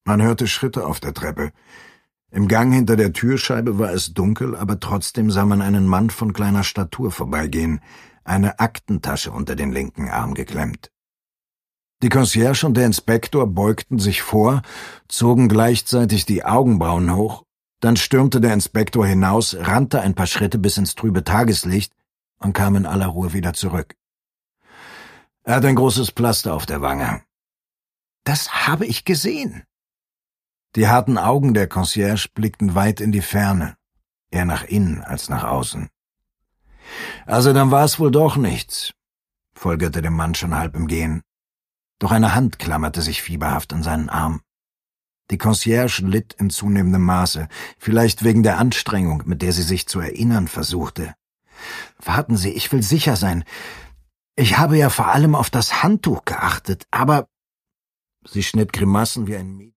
Man hörte Schritte auf der Treppe. Im Gang hinter der Türscheibe war es dunkel, aber trotzdem sah man einen Mann von kleiner Statur vorbeigehen, eine Aktentasche unter den linken Arm geklemmt. Die Concierge und der Inspektor beugten sich vor, zogen gleichzeitig die Augenbrauen hoch, dann stürmte der Inspektor hinaus, rannte ein paar Schritte bis ins trübe Tageslicht und kam in aller Ruhe wieder zurück. Er hat ein großes Pflaster auf der Wange. »Das habe ich gesehen.« Die harten Augen der Concierge blickten weit in die Ferne, eher nach innen als nach außen. »Also dann war es wohl doch nichts«, folgerte der Mann schon halb im Gehen. Doch eine Hand klammerte sich fieberhaft an seinen Arm. Die Concierge litt in zunehmendem Maße, vielleicht wegen der Anstrengung, mit der sie sich zu erinnern versuchte. »Warten Sie, ich will sicher sein. Ich habe ja vor allem auf das Handtuch geachtet, aber...« Sie schnitt Grimassen wie ein Mädchen.